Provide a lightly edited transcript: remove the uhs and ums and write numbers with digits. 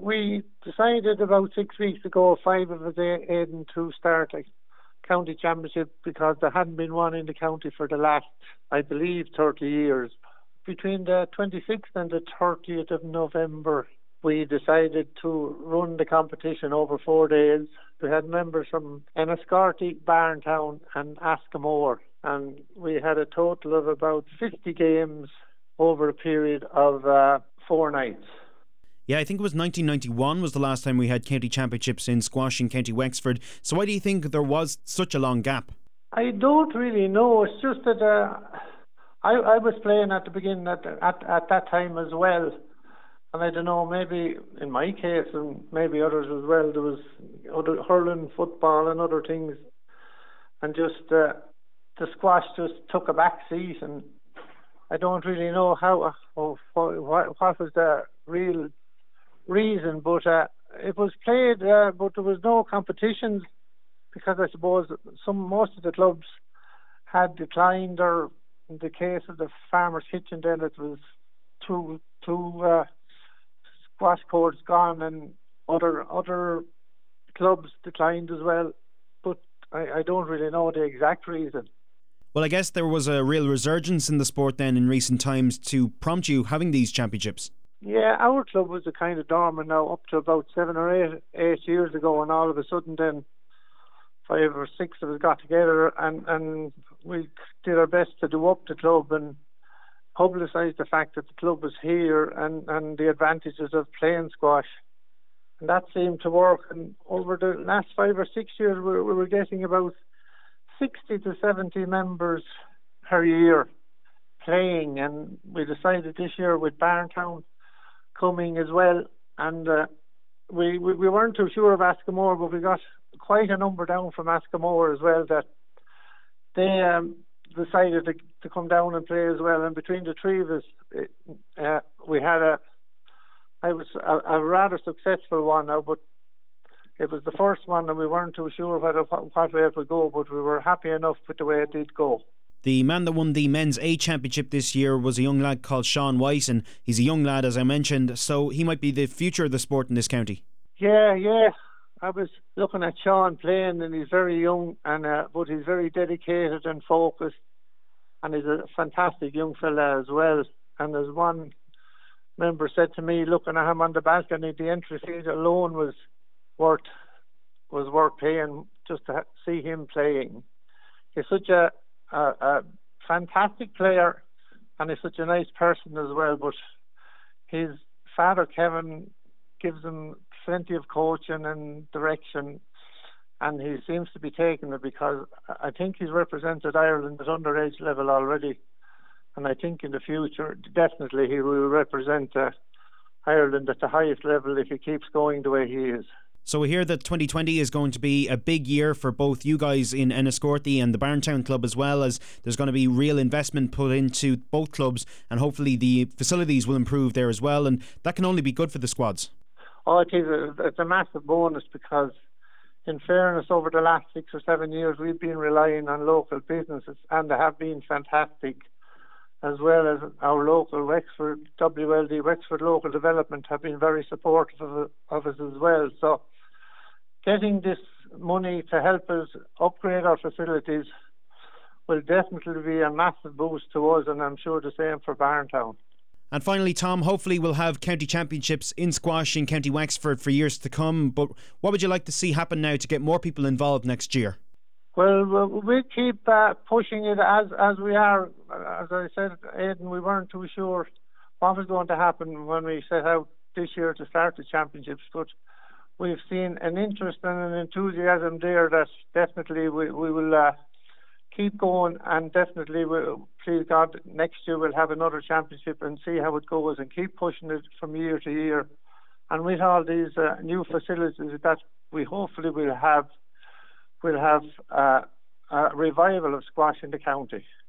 We decided about 6 weeks ago, five of us, Aidan, to start a county championship because there hadn't been one in the county for the last, I believe, 30 years. Between the 26th and the 30th of November, we decided to run the competition over 4 days. We had members from Enniscorthy, Barntown and Askamore, and we had a total of about 50 games over a period of 4 nights. Yeah, I think it was 1991 was the last time we had county championships in squash in County Wexford. So why do you think there was such a long gap? I don't really know. It's just that I was playing at the beginning at that time as well. And I don't know, maybe in my case and maybe others as well, there was other hurling, football and other things. And just the squash just took a back seat, and I don't really know what was the real reason, but it was played, but there was no competitions because I suppose most of the clubs had declined, or in the case of the Farmers Kitchen then it was two squash courts gone, and other clubs declined as well, but I don't really know the exact reason. Well, I guess there was a real resurgence in the sport then in recent times to prompt you having these championships. Yeah, our club was a kind of dormant now up to about 7 or 8 years ago, and all of a sudden then 5 or 6 of us got together and we did our best to do up the club and publicise the fact that the club was here and the advantages of playing squash. And that seemed to work, and over the last 5 or 6 years we were getting about 60 to 70 members per year playing, and we decided this year with Barntown coming as well, and we weren't too sure of Askamore, but we got quite a number down from Askamore as well that they decided to come down and play as well. And between the three of us, we had a rather successful one now, but it was the first one and we weren't too sure what way it would go, but we were happy enough with the way it did go. The man that won the men's A championship this year was a young lad called Sean Weiss, and he's a young lad, as I mentioned, so he might be the future of the sport in this county. Yeah. I was looking at Sean playing, and he's very young, and but he's very dedicated and focused, and he's a fantastic young fella as well. And as one member said to me, looking at him on the balcony, the entry fee alone was worth paying just to see him playing. He's such a fantastic player, and he's such a nice person as well, but his father Kevin gives him plenty of coaching and direction, and he seems to be taking it because I think he's represented Ireland at underage level already, and I think in the future definitely he will represent Ireland at the highest level if he keeps going the way he is. So we hear that 2020 is going to be a big year for both you guys in Enniscorthy and the Barntown club, as well as there's going to be real investment put into both clubs, and hopefully the facilities will improve there as well, and that can only be good for the squads. Oh, it is. It's a massive bonus because, in fairness, over the last 6 or 7 years we've been relying on local businesses, and they have been fantastic, as well as our local Wexford, WLD Wexford Local Development have been very supportive of us as well. So getting this money to help us upgrade our facilities will definitely be a massive boost to us, and I'm sure the same for Barntown. And finally, Tom, hopefully we'll have county championships in squash in County Wexford for years to come, but what would you like to see happen now to get more people involved next year? Well, we'll keep pushing it as we are. As I said, Aidan, we weren't too sure what was going to happen when we set out this year to start the championships, but we've seen an interest and an enthusiasm there that definitely we will keep going, and definitely, please God, next year we'll have another championship and see how it goes and keep pushing it from year to year. And with all these new facilities that we hopefully will have a revival of squash in the county.